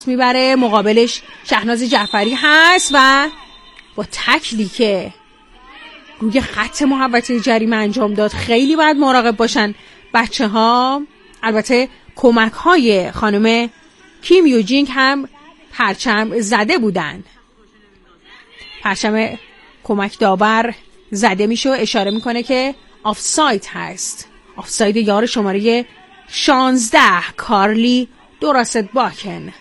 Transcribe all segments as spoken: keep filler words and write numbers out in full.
میبره، مقابلش شهناز جعفری هست و با تکلی که روی خط محوطه جریمه انجام داد خیلی باید مراقب باشن بچه ها. البته کمک های خانم کیم یو جینگ هم پرچم زده بودن، پرچم کمک داور زده میشه و اشاره میکنه که آفساید هست، آفساید یار شماره شانزده کارلی دوراست باکن.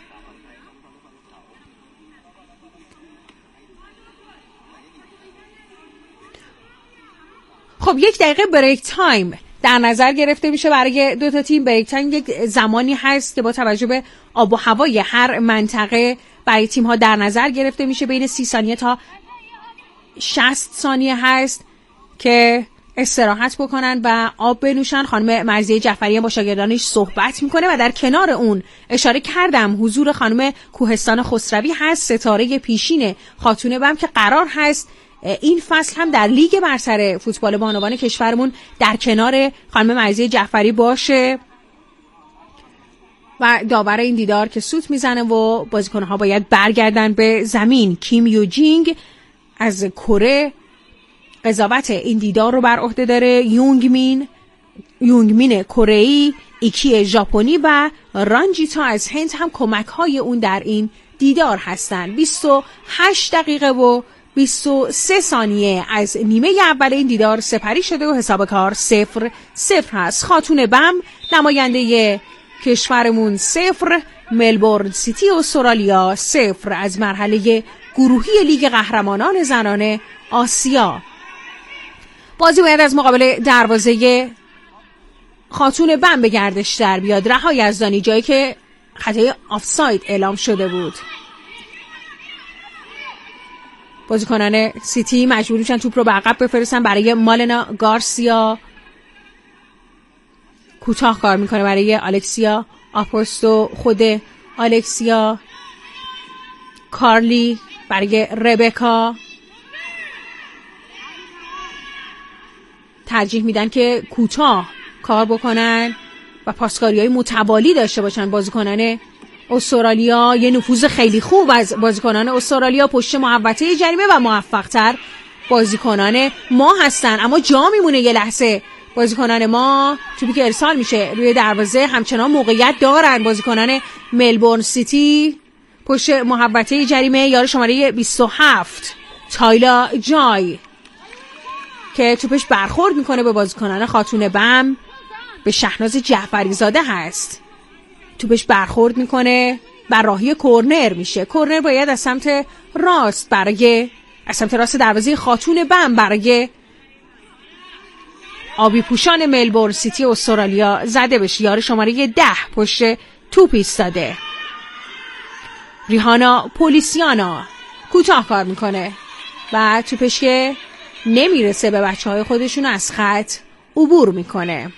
خب یک دقیقه بریک تایم در نظر گرفته میشه برای دو تا تیم. بریک تایم یک زمانی هست که با توجه به آب و هوای هر منطقه برای تیم ها در نظر گرفته میشه، بین سی ثانیه تا شصت ثانیه هست که استراحت بکنن و آب بنوشن. خانم مرضیه جعفری با شاگردانش صحبت میکنه و در کنار اون اشاره کردم حضور خانم کوهستان خسروی هست، ستاره پیشین خاتون بم که قرار هست این فصل هم در لیگ برتر فوتبال بانوان کشورمون در کنار خانم مرضیه جعفری باشه و داور این دیدار که سوت میزنه و بازیکن‌ها باید برگردن به زمین. کیم یو جینگ از کره قضاوت این دیدار رو بر عهده داره، یونگ مین یونگ مین کره‌ای، ایکی ژاپنی و رانجیتا از هند هم کمک‌های اون در این دیدار هستن. بیست و هشت دقیقه و بیست و سه ثانیه از نیمه اول این دیدار سپری شده و حساب کار صفر صفر هست. خاتون بم نماینده کشورمون صفر، ملبورن سیتی استرالیا صفر از مرحله گروهی لیگ قهرمانان زنان آسیا. بازی باید از مقابل دروازه خاتون بم به گردش در بیاد. رها یزدانی جایی که خطای آفساید اعلام شده بود. بازیکنان سیتی مجبور میشن توپ رو به عقب بفرستن برای مالنا گارسیا، کوتاه کار میکنه برای الکسیا آپوستو، خود الکسیا، کارلی برای ربکا. ترجیح میدن که کوتاه کار بکنن و پاسکاری‌های متوالی داشته باشن. بازیکنان استرالیا یه نفوذ خیلی خوب از بازیکنان استرالیا پشت محوطه جریمه و موفق‌تر بازیکنان ما هستن، اما جا میمونه یه لحظه. بازیکنان ما توپی که ارسال میشه روی دروازه همچنان موقعیت دارن. بازیکنان ملبورن سیتی پشت محوطه جریمه، یار شماره بیست و هفت تایلا جای که توپش برخورد میکنه به بازیکنان خاتون بم، به شهناز جعفری زاده هست. توپش برخورد میکنه، بر راهی کورنر میشه. کورنر باید از سمت راست برای از سمت راست دروازه خاتون بم برای آبی پوشان ملبورن سیتی استرالیا زده بشه. یار شماره ده پشت توپ ایستاده. ریحانا پولیسیانا کوتاه کار میکنه و توپش که نمیرسه به بچه های خودشون از خط عبور میکنه.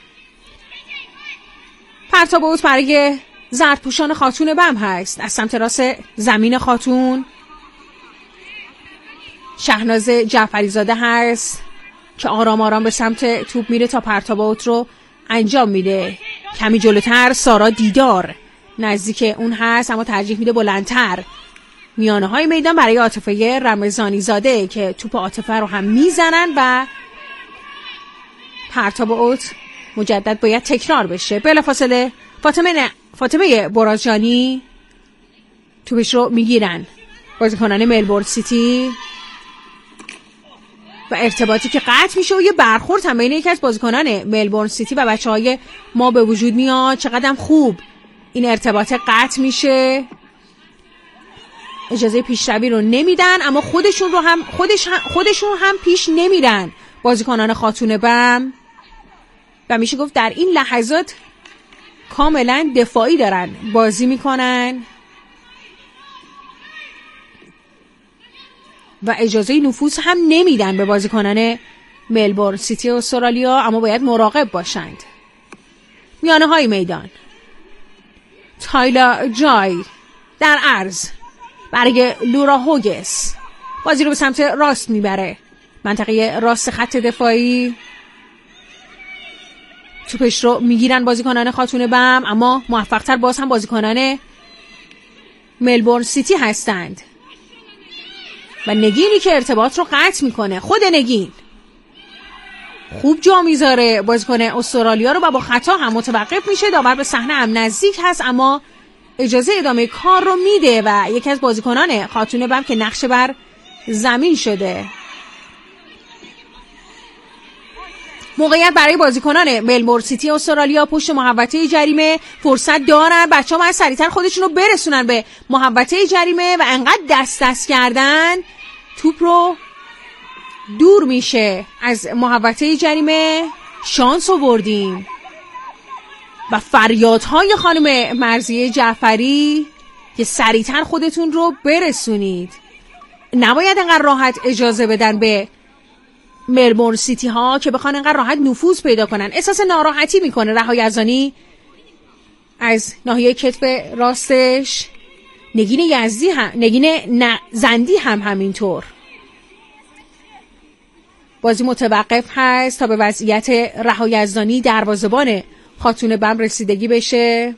پرتاب اوت برای زردپوشان خاتون بم هست. از سمت راست زمین خاتون شهناز جعفری زاده هست که آرام آرام به سمت توپ میره تا پرتاب اوت رو انجام میده. کمی جلوتر سارا دیدار نزدیک اون هست اما ترجیح میده بلندتر. میانه های میدان برای عاطفه رمضانی زاده که توپ عاطفه رو هم میزنن و پرتاب اوت مجدد باید تکرار بشه. بلافاصله فاطمه نه فاطمه برازجانی توپش رو میگیرن بازیکنان ملبورن سیتی و ارتباطی که قطع میشه و یه برخورد هم بین یکی از بازیکنان ملبورن سیتی و بچهای ما به وجود میاد. چقدر خوب این ارتباط قطع میشه. اجازه پیشروی رو نمیدن اما خودشون رو هم خودش هم خودشون هم پیش نمیرن بازیکنان خاتون بم و میشه گفت در این لحظات کاملا دفاعی دارن بازی میکنن و اجازه نفوذ هم نمیدن به بازیکنان ملبورن سیتی استرالیا، اما باید مراقب باشند. میانه های میدان تایلا جای در عرض برای لورا هوگس بازی رو به سمت راست میبره، منطقه راست خط دفاعی. توپش رو میگیرن بازیکنان خاتون بم اما موفق‌تر باز هم بازیکنان ملبورن سیتی هستند و نگینی که ارتباط رو قطع میکنه. خود نگین خوب جا میذاره بازیکن استرالیا رو و با خطا هم متوقف میشه. داور به صحنه هم نزدیک هست اما اجازه ادامه کار رو میده و یکی از بازیکنان خاتون بم که نقشه بر زمین شده. موقعیت برای بازیکنان ملبورن سیتی استرالیا پشت محوطه جریمه. فرصت دارن بچه‌ها من سریعتر خودشون رو برسونن به محوطه جریمه و انقدر دست دست کردن توپ رو دور میشه از محوطه جریمه. شانس آوردیم و فریادهای خانم مرضیه جعفری که سریعتر خودتون رو برسونید. نباید انقدر راحت اجازه بدن به ملبورن سیتی ها که بخوان انقدر راحت نفوذ پیدا کنن. احساس ناراحتی میکنه رها یزدانی از ناحیه کتف راستش. نگین یزدی هم نگین زندی هم همینطور. بازی متوقف هست تا به وضعیت رها یزدانی دروازه‌بان خاتون بم رسیدگی بشه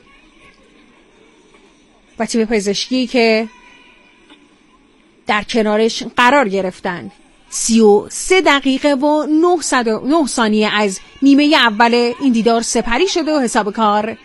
و تیم پزشکی که در کنارش قرار گرفتن. سی و سه دقیقه و نه ثانیه از نیمه اول این دیدار سپری شده و حساب کار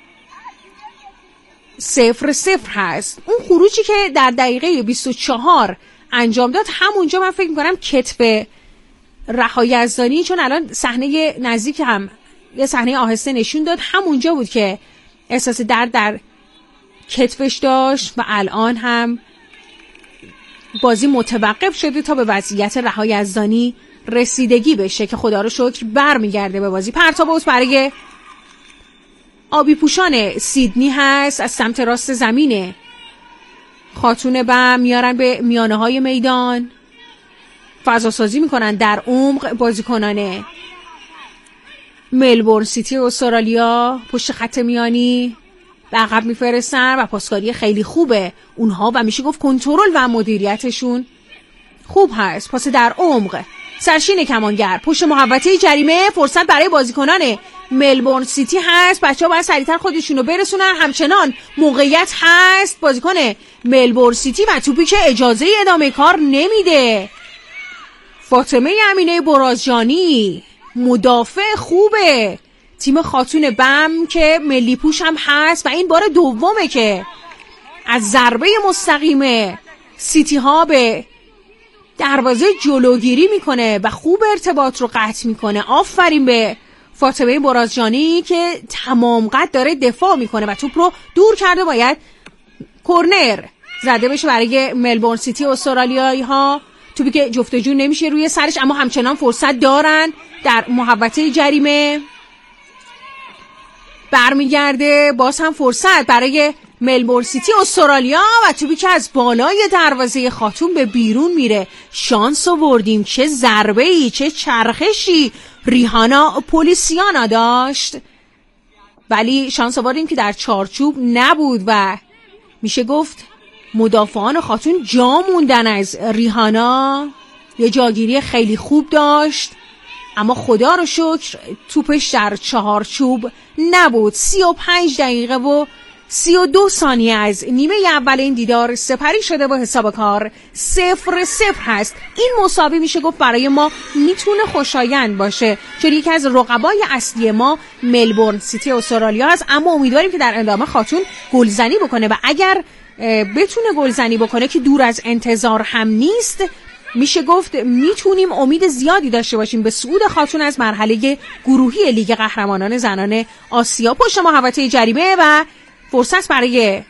صفر صفر هست. اون خروجی که در دقیقه بیست و چهار انجام داد همونجا من فکر میکنم کتف رها یزدانی، چون الان صحنه نزدیک هم یه صحنه آهسته نشون داد، همونجا بود که احساس درد در کتفش داشت و الان هم بازی متوقف شده تا به وضعیت رها یزدانی رسیدگی بشه که خدا رو شکر برمیگرده به بازی. پرتاب برای آبی پوشان سیدنی هست از سمت راست زمینه. خاتون بم میارن به میانه های میدان، فضا سازی میکنن در عمق. بازیکنان ملبورن سیتی استرالیا پشت خط میانی به عقب میفرستن و پاسکاری خیلی خوبه اونها و میشه گفت کنترل و مدیریتشون خوب هست. پاس در عمق سرشین کمانگر پشت محوطه جریمه. فرصت برای بازیکنان ملبورن سیتی هست. بچه‌ها باید سریعتر خودشون رو برسونن. همچنان موقعیت هست بازیکن ملبورن سیتی و توپی که اجازه ادامه کار نمیده. فاطمه امینه برازجانی مدافع خوبه تیم خاتون بم که ملی پوش هم هست و این بار دومه که از ضربه مستقیم سیتی ها به دروازه جلوگیری میکنه و خوب ارتباط رو قطع میکنه. آفرین به فاطمه برازجانی که تمام قد داره دفاع میکنه و توپ رو دور کرده. باید کورنر زده بشه برای ملبورن سیتی استرالیایی ها. توپی که جفتجون نمیشه روی سرش اما همچنان فرصت دارن در محوطه جریمه. برمیگرده باز هم فرصت برای ملبورن سیتی استرالیا و توپی که از بالای دروازه خاتون به بیرون میره. شانس آوردیم. چه ضربه‌ای، چه چرخشی ریهانا پولیسیانا داشت ولی شانس آوردیم که در چارچوب نبود و میشه گفت مدافعان خاتون جا موندن از ریهانا. یه جاگیری خیلی خوب داشت اما خدا رو شکر توپش در چهارچوب نبود. سی و پنج دقیقه و سی و دو ثانیه از نیمه اول این دیدار سپری شده و حساب کار صفر صفر هست. این مساوی میشه گفت برای ما میتونه خوشایند باشه چون یکی از رقبای اصلی ما ملبورن سیتی استرالیا هست اما امیدواریم که در ادامه خاتون گلزنی بکنه و اگر بتونه گلزنی بکنه که دور از انتظار هم نیست میشه گفت میتونیم امید زیادی داشته باشیم به صعود خاتون از مرحله گروهی لیگ قهرمانان زنان آسیا. پشت محوطه جریمه و فرصت برای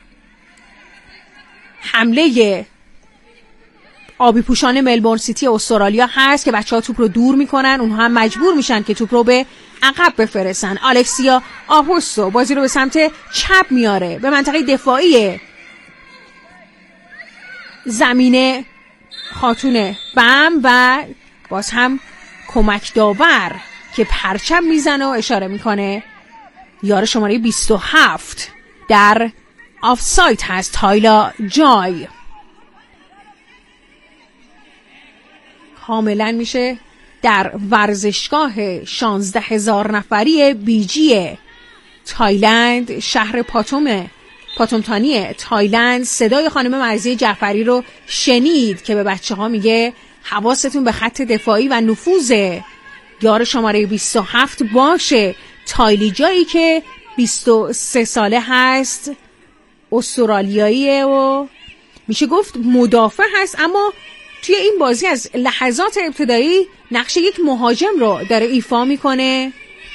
حمله آبی پوشان ملبورن سیتی استرالیا هست که بچه ها توپ رو دور میکنن. اونها هم مجبور میشن که توپ رو به عقب بفرستن. الکسیا آهوسو بازی رو به سمت چپ میاره به منطقه دفاعی زمینه خاتون بم و باز هم کمک داور که پرچم میزنه و اشاره میکنه یار شماره بیست و هفت در آفساید هست تایلا جای. کاملا میشه در ورزشگاه شانزده هزار نفری بیجی تایلند شهر پاتوم پاتومتانی تایلند صدای خانم مرضیه جعفری رو شنید که به بچه ها میگه حواستون به خط دفاعی و نفوذ یار شماره بیست و هفت باشه. تایلی جایی که بیست و سه ساله هست، استرالیاییه و میشه گفت مدافع هست، اما توی این بازی از لحظات ابتدایی نقش یک مهاجم رو داره ایفا میکنه.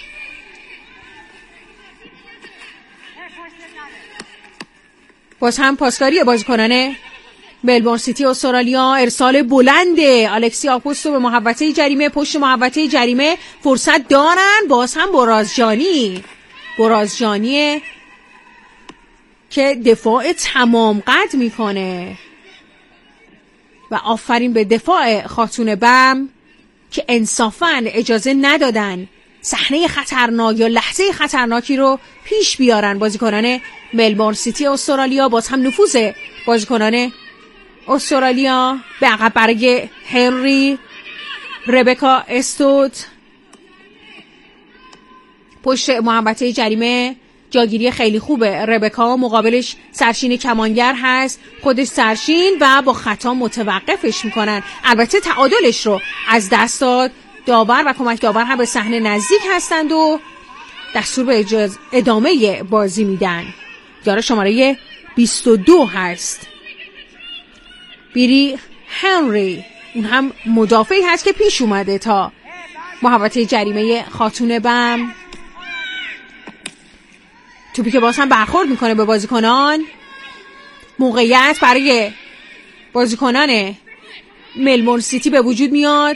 باز هم پاسکاری بازیکنان ملبورن سیتی استرالیا. ارسال بلند الکسی آپوستو به محوطه جریمه، پشت محوطه جریمه فرصت دارن. باز هم برازجانی برازجانی که دفاع تمام قد میکنه و آفرین به دفاع خاتون بم که انصافاً اجازه ندادن صحنه خطرناک یا لحظه خطرناکی رو پیش بیارن بازیکنان ملبورن سیتی استرالیا. باز هم نفوذ بازیکنان استرالیا به عقب برای هنری. ربکا استوت پشت محوطه جریمه، جاگیری خیلی خوبه ربکا، مقابلش سرشین کمانگر هست، خودش سرشین و با خطا متوقفش میکنن. البته تعادلش رو از دست داد. داور و کمک داور هم به صحنه نزدیک هستند و دستور به اجازه ادامه بازی میدن. یار شماره بیست و دو هست بیری هنری، اون هم مدافعی هست که پیش اومده تا محوطه جریمه خاتون بم. توپی که باز هم برخورد میکنه به بازیکنان. موقعیت برای بازیکنان ملبورن سیتی به وجود میاد،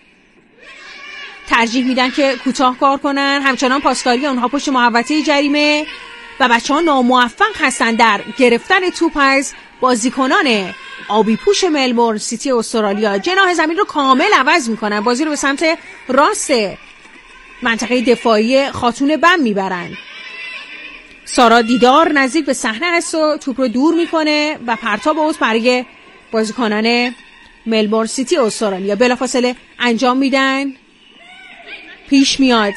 ترجیح میدن که کوتاه کار کنن. همچنان پاسکاری اونها پشت محوطه جریمه و بچه ها ناموفق هستن در گرفتن توپ از بازیکنان آبی پوش ملبورن سیتی استرالیا. جناح زمین رو کامل عوض میکنن، بازی رو به سمت راست منطقه دفاعی خاتون بم میبرن. سارا دیدار نزدیک به صحنه هست و توپ رو دور میکنه و پرتاب اوت برای بازیکنان ملبورن سیتی استرالیا. بلافاصله انجام میدن، پیش میاد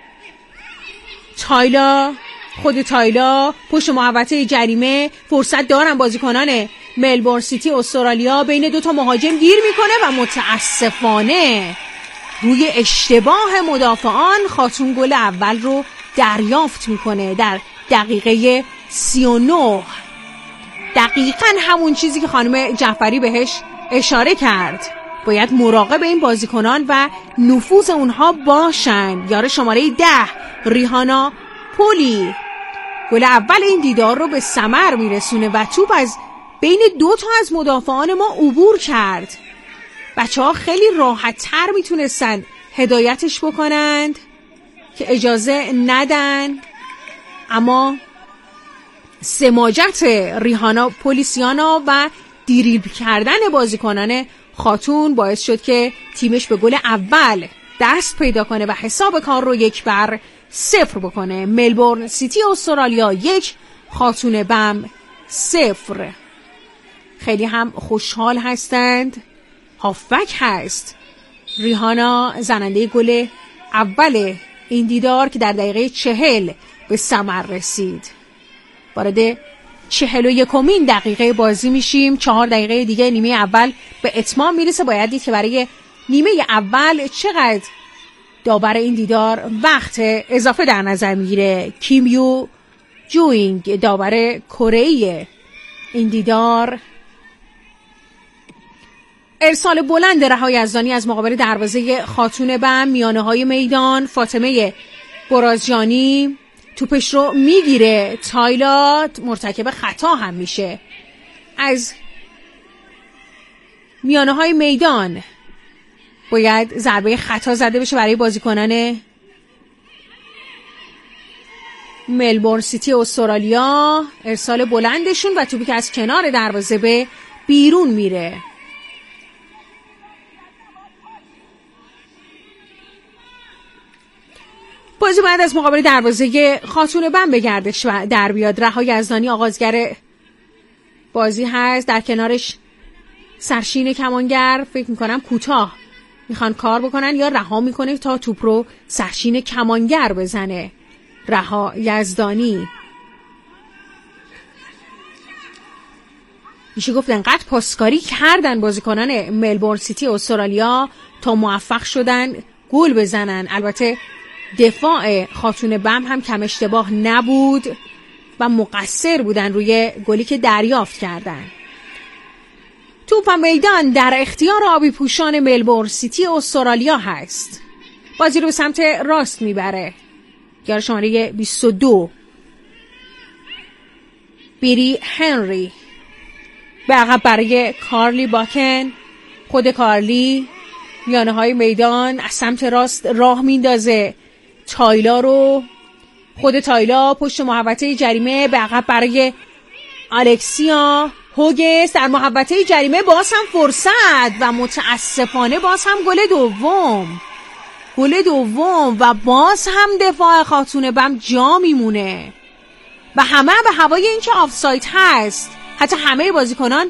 تایلا، خود تایلا پشت محوطه جریمه. فرصت دارن بازیکنان ملبورن سیتی استرالیا، بین دو تا مهاجم گیر میکنه و متاسفانه روی اشتباه مدافعان خاتون گل اول رو دریافت میکنه در دقیقه سی و نه. دقیقاً همون چیزی که خانم جعفری بهش اشاره کرد. باید مراقب این بازیکنان و نفوذ اونها باشن. یار شماره ده ریهانا پولی گل اول این دیدار رو به ثمر میرسونه و توپ از بین دو تا از مدافعان ما عبور کرد. بچه ها خیلی راحت تر میتونستن هدایتش بکنند که اجازه ندن، اما سماجت ریهانا پولیسیانا و دیریب کردن بازیکنان خاتون باعث شد که تیمش به گل اول دست پیدا کنه و حساب کار رو یک بر صفر بکنه. ملبورن سیتی استرالیا یک، خاتون بم صفر. خیلی هم خوشحال هستند. هافبک هست ریهانا، زننده گل اول این دیدار که در دقیقه چهل به ثمر رسید. وارد چهل و یکمین دقیقه بازی میشیم. چهار دقیقه دیگه نیمه اول به اتمام میرسه. باید دید که برای نیمه اول چقدر داور این دیدار وقت اضافه در نظر میگیره. کیم یو جوینگ داور کره‌ای این دیدار. ارسال بلند رها یزدانی از مقابل دروازه خاتون بم، میانه های میدان. فاطمه برازجانی توپش رو میگیره. تایلا مرتکب خطا هم میشه. از میانه های میدان باید ضربه خطا زده بشه برای بازیکنان ملبورن سیتی استرالیا. ارسال بلندشون و توپی که از کنار دروازه به بیرون میره. بازی بعد از مقابل دروازه خاتون بم به گردش در بیاد. رها یزدانی آغازگر بازی هست، در کنارش سرشین کمانگر. فکر میکنم کوتاه میخوان کار بکنن یا رها میکنه تا توپ رو سرشین کمانگر بزنه. رها یزدانی میشه گفت انقدر پاسکاری کردن بازیکنان ملبورن سیتی استرالیا تا موفق شدن گل بزنن. البته دفاع خاتون بم هم کم اشتباه نبود و مقصر بودن روی گلی که دریافت کردن. توپ میدان در اختیار آبی پوشان ملبورن سیتی استرالیا هست. بازی رو سمت راست میبره. یار شماره بیست و دو بیری هنری به عقب برای کارلی باکن. خود کارلی میانه های میدان از سمت راست راه میندازه تایلا رو. خود تایلا پشت محوطه جریمه به عقب برای الکسیا هوگس در محوطه جریمه. باز هم فرصت و متاسفانه باز هم گل دوم گل دوم و باز هم دفاع خاتون بم جا میمونه و همه به هوای این که آفساید هست. حتی همه بازیکنان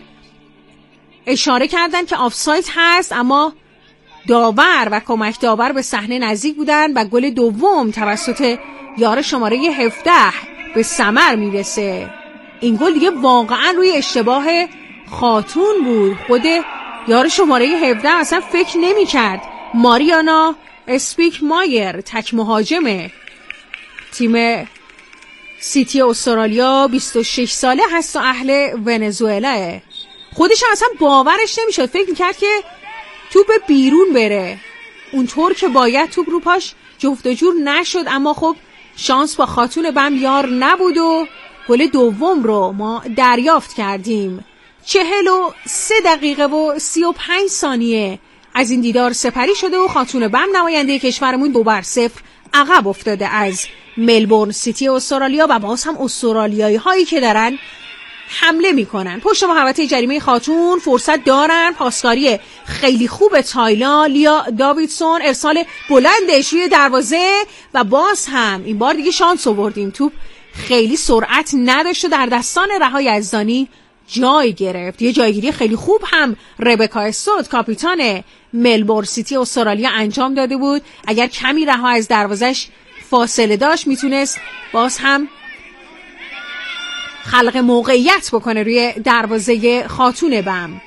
اشاره کردن که آفساید هست، اما داور و کمک داور به صحنه نزدیک بودن و گل دوم توسط یار شماره هفده به ثمر میرسه. این گل دیگه واقعا روی اشتباه خاتون بود. خود یار شماره هفده اصلا فکر نمی کرد. ماریانا اسپیک مایر تک مهاجم تیم سیتی استرالیا بیست و شش ساله هست و اهل ونزوئلا. خودش اصلا باورش نمیشد، فکر میکرد که توپ بیرون بره اونطور که باید توپ رو پاش جفت و جور نشد، اما خب شانس با خاتون بم یار نبود و گل دوم رو ما دریافت کردیم. چهل و سه دقیقه و سی و پنج ثانیه از این دیدار سپری شده و خاتون بم نماینده کشورمون دو بر صفر عقب افتاده از ملبورن سیتی استرالیا و باز هم استرالیایی هایی که دارن حمله میکنن. پشت محوطه جریمه خاتون فرصت دارن. پاسکاری خیلی خوب تایلا، لیا داویدسون ارسال بلندش روی دروازه و باز هم این بار دیگه شانس آوردیم. توپ خیلی سرعت نداشت و در دستان رها یزدانی جای گرفت. یه جایگیری خیلی خوب هم ربکا استوت کاپیتان ملبورن سیتی استرالیا انجام داده بود. اگر کمی رها از دروازش فاصله داشت میتونست باز هم خلق موقعیت بکنه روی دروازه خاتون بم.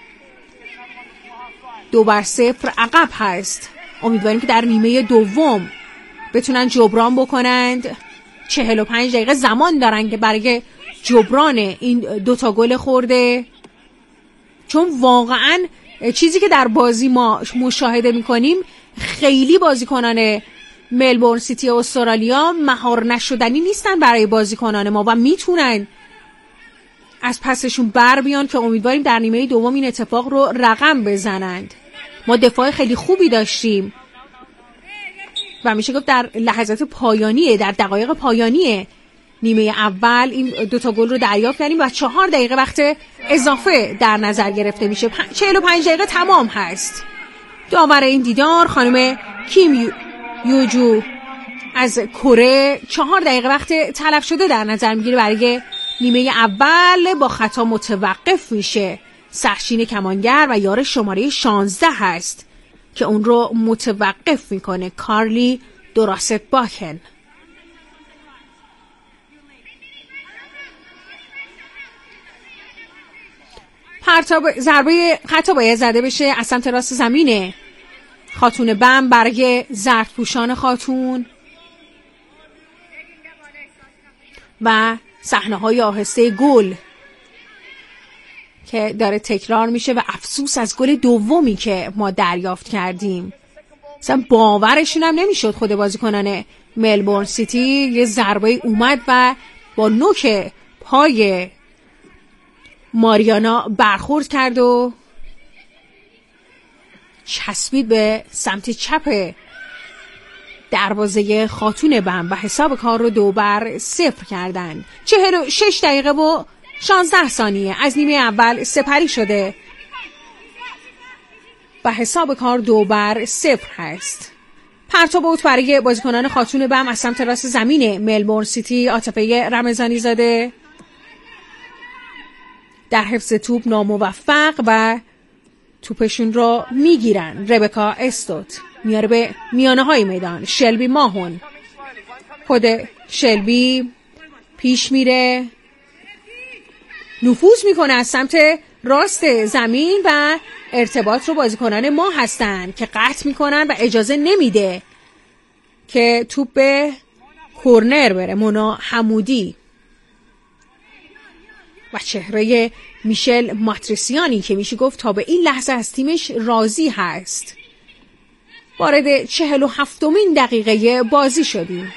دو بر صفر عقب هست. امیدواریم که در نیمه دوم بتونن جبران بکنند. چهل و پنج دقیقه زمان دارن که برای جبران این دوتا گل خورده، چون واقعا چیزی که در بازی ما مشاهده میکنیم خیلی بازیکنان ملبورن سیتی استرالیا مهار نشدنی نیستن برای بازیکنان ما و میتونن از پسشون بر بیان که امیدواریم در نیمه دوم این اتفاق رو رقم بزنند. ما دفاع خیلی خوبی داشتیم و میشه گفت در لحظات پایانی در دقایق پایانی نیمه اول این دوتا گل رو دریافت کردیم و چهار دقیقه وقت اضافه در نظر گرفته میشه. چهل و پنج دقیقه تمام هست. داور این دیدار خانم کیم یو... یوجو از کره چهار دقیقه وقت تلف شده در نظر میگیره برای نیمه اول. با خطا متوقف میشه. سرشین کمانگر و یار شماره شانزده هست که اون رو متوقف میکنه. کارلی دوراست باکن. پرتاب ضربه خطا باید زده بشه از سمت راست زمینه خاتون بم برای زردپوشان خاتون و صحنه‌های آهسته گل که داره تکرار میشه و افسوس از گل دومی که ما دریافت کردیم. مثلا باورشون هم نمیشد خود بازیکنان ملبورن سیتی. یه ضربه اومد و با نوک پای ماریانا برخورد کرد و چسبید به سمت چپ دروازه خاتون بم و حساب کار رو دو بر صفر کردن. چهل و شش دقیقه و شانزده ثانیه از نیمه اول سپری شده و حساب کار دو بر صفر هست. پرتاب اوت برای بازیکنان خاتون بم از سمت راست زمین ملبورن سیتی. عاطفه رمضانی زاده در حفظ توپ ناموفق و توپشون رو میگیرن. ربکا استوت میاره به میانه های میدان. شلبی ماهون، خود شلبی پیش میره، نفوذ میکنه از سمت راست زمین و ارتباط رو بازیکنان ما هستن که قطع میکنن و اجازه نمیده که توپ به کورنر بره. مونا حمودی و چهره میشل ماتریسیانی که میشه گفت تا به این لحظه از تیمش راضی هست. وارد چهل و هفتمین دقیقه بازی شدیم.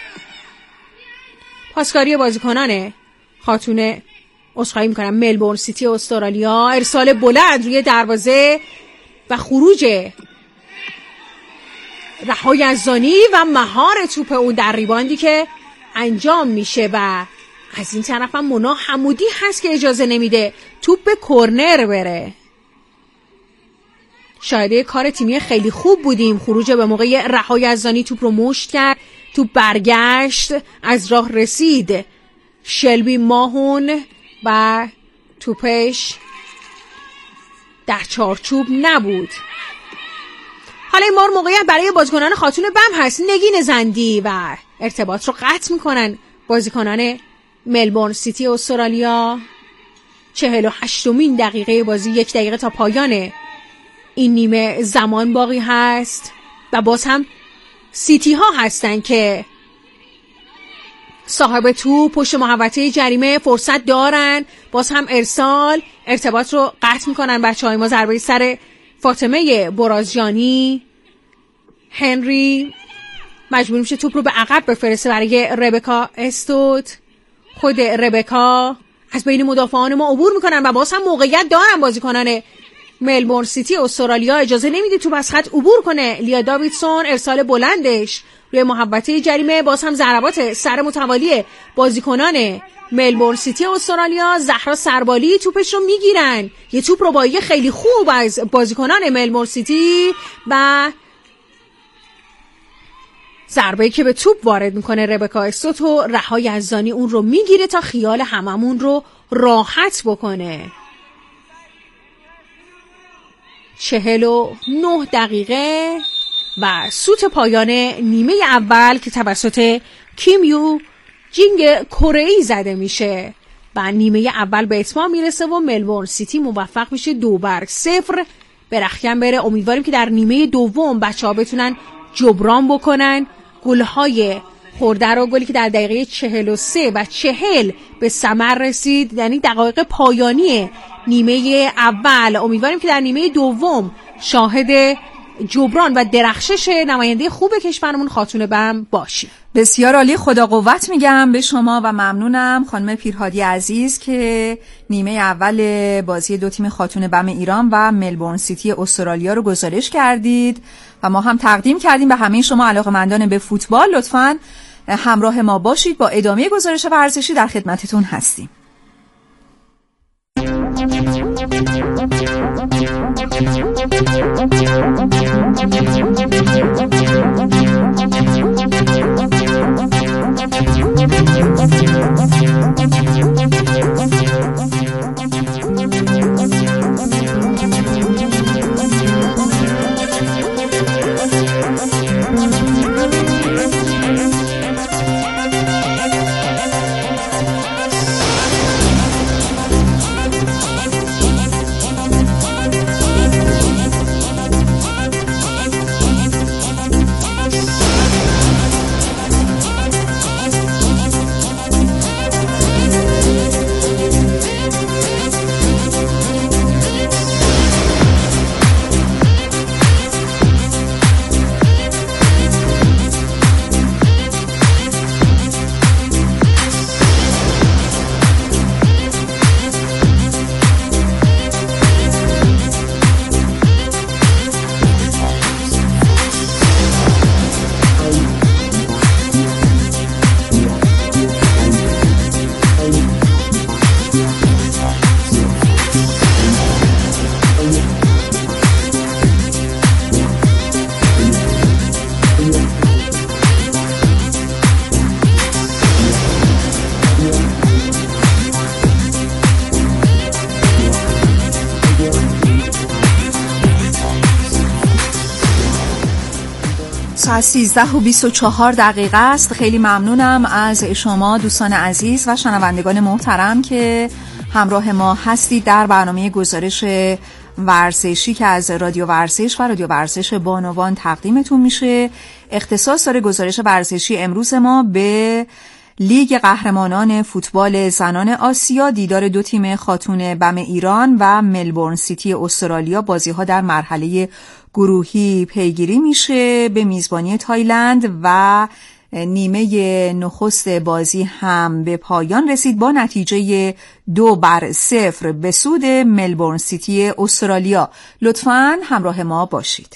پاسکاری بازیکنان خاتون عذرخواهی میکنم ملبورن سیتی استرالیا، ارسال بلند روی دروازه و خروج رها یزدانی و مهار توپ اون در ریباندی که انجام میشه و از این طرف هم مونا حمودی هست که اجازه نمیده توپ به کورنر بره. شاهده کار تیمی خیلی خوب بودیم. خروج به موقع رها یزدانی توپ رو مشت کرد، توپ برگشت، از راه رسید شلبی ماهون و توپش در چارچوب نبود. حالا این بار موقعیت برای بازیکنان خاتون بم هست. نگین زندی و ارتباط رو قطع میکنن بازیکنان ملبورن سیتی استرالیا. چهل و هشتمین دقیقه بازی، یک دقیقه تا پایان این نیمه زمان باقی هست و باز هم سیتی ها هستن که صاحب توپ پشت محوطه جریمه فرصت دارن. باز هم ارسال، ارتباط رو قطع میکنن بچه های ما. ضربه سر فاطمه برازجانی. هنری مجبور میشه توپ رو به عقب بفرسته برای ربکا استوت. خود ربکا از بین مدافعان ما عبور میکنن و باز هم موقعیت دارن بازیکنان ملبورن سیتی استرالیا. اجازه نمیده توپ از خط عبور کنه. لیا داویدسون ارسال بلندش روی محوطه جریمه. باز هم ضربات سر متوالی بازیکنان ملبورن سیتی استرالیا. زهرا سربالی توپش رو میگیرن، یه توپ رو با یه خیلی خوب از بازیکنان ملبورن سیتی و ضربه‌ای که به توپ وارد میکنه ربکا استوت و رها یزدانی اون رو میگیره تا خیال هممون رو راحت بکنه. چهل و نه دقیقه و سوت پایان نیمه اول که توسط کیم یو جینگ کره‌ای زده میشه و نیمه اول به اتمام میرسه و ملبورن سیتی موفق میشه دو بر صفر به رختکن بره. امیدواریم که در نیمه دوم بچه ها بتونن جبران بکنن. گل‌های خورده رو، گلی که در دقیقه چهل و سه و چهل به ثمر رسید، یعنی دقایق پایانی نیمه اول. امیدواریم که در نیمه دوم شاهد جبران و درخشش نماینده خوب کشورمون خاتون بم باشیم. بسیار عالی، خدا قوت میگم به شما و ممنونم خانم پیرهادی عزیز که نیمه اول بازی دو تیم خاتون بم ایران و ملبورن سیتی استرالیا رو گزارش کردید و ما هم تقدیم کردیم به همه شما علاقه‌مندان به فوتبال. لطفاً همراه ما باشید، با ادامه گزارش ورزشی در خدمتتون هستیم. ساعت سیزده و بیست و چهار دقیقه است. خیلی ممنونم از شما دوستان عزیز و شنوندگان محترم که همراه ما هستید در برنامه گزارش ورزشی که از رادیو ورزش و رادیو ورزش بانوان تقدیمتون میشه. اختصاص داره گزارش ورزشی امروز ما به لیگ قهرمانان فوتبال زنان آسیا، دیدار دو تیم خاتون بم ایران و ملبورن سیتی استرالیا. بازی‌ها در مرحله گروهی پیگیری میشه به میزبانی تایلند و نیمه نخست بازی هم به پایان رسید با نتیجه دو بر صفر به سود ملبورن سیتی استرالیا. لطفاً همراه ما باشید.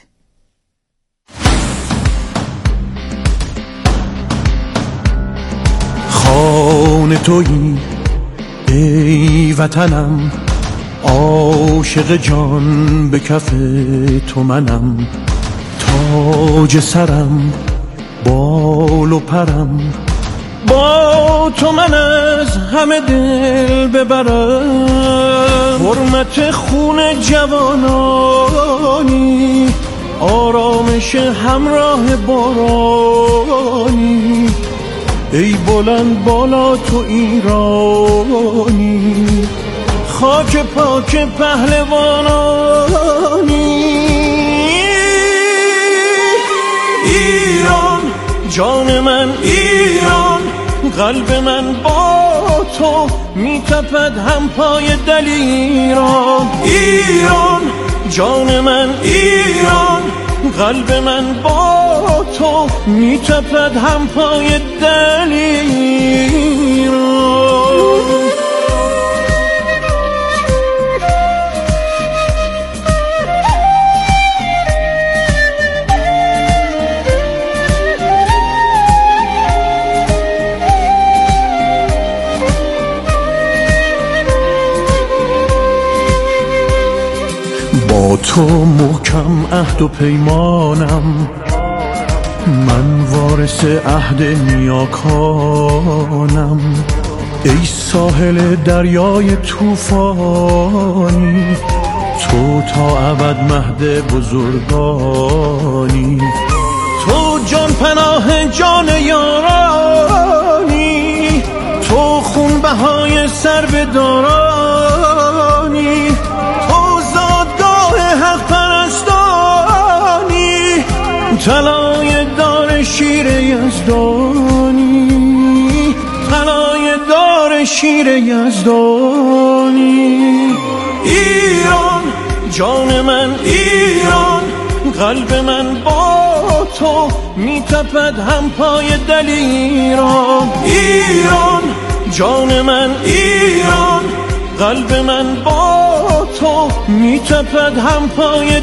خانه تویی ای وطنم، عاشق جان به کف تو منم، تاج سرم بال و پرم، با تو من از همه دل ببرم. حرمت خون جوانانی، آرامش همراه بارانی، ای بلند بالا تو ایرانی، خاک پاک پهلوانانی. ایران جان من، ایران قلب من با تو میتپد هم پای دلیران. ایران جان من، ایران قلب من با تو میتپد هم پای دلیران. با تو محکم عهد و پیمانم، من وارث عهد نیاکانم. ای ساحل دریای طوفانی، تو تا ابد مهد بزرگانی. تو جان پناه جان یارانی، تو خون بهای سر به دارانی، حق پرستانی، طلای دار شیر یزدانی، طلای دار شیر یزدانی. ایران جان من، ایران قلب من با تو میتپد هم پای دلیران. ایران جان من، ایران قلب من با تو میتپد هم پای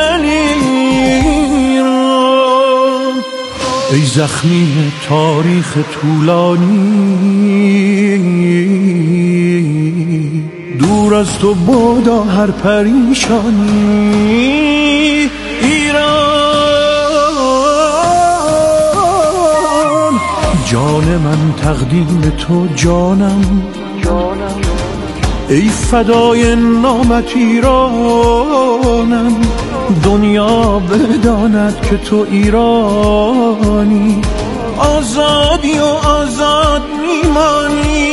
دلیران. ای زخمی تاریخ طولانی، دور از تو بادا هر پریشانی. ایران جان من تقدیم تو جانم، ای فدای نامت ایرانم. دنیا بداند که تو ایرانی، آزادی و آزاد میمانی.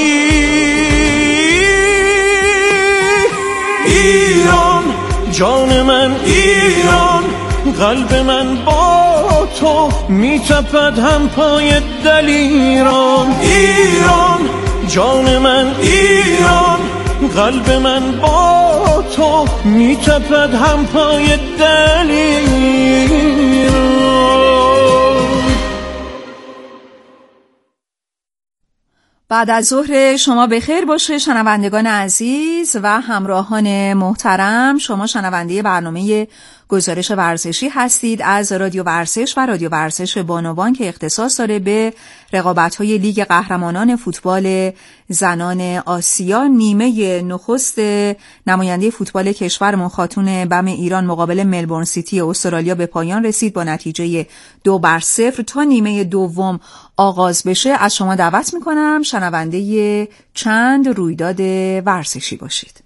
ایران جان من، ایران قلب من با تو میتپد هم پای دلیران. ایران جان من، ایران قلب من با تو میتپد هم پای دلیران. بعد از ظهر شما بخیر باشه شنوندگان عزیز و همراهان محترم. شما شنونده برنامه گزارش ورزشی هستید از رادیو ورزش و رادیو ورزش بانوان که اختصاص داره به رقابت‌های لیگ قهرمانان فوتبال زنان آسیا. نیمه نخست نماینده فوتبال کشورمون خاتون بم ایران مقابل ملبورن سیتی استرالیا به پایان رسید با نتیجه دو بر صفر. تا نیمه دوم آغاز بشه از شما دعوت میکنم شنونده چند رویداد ورزشی باشید.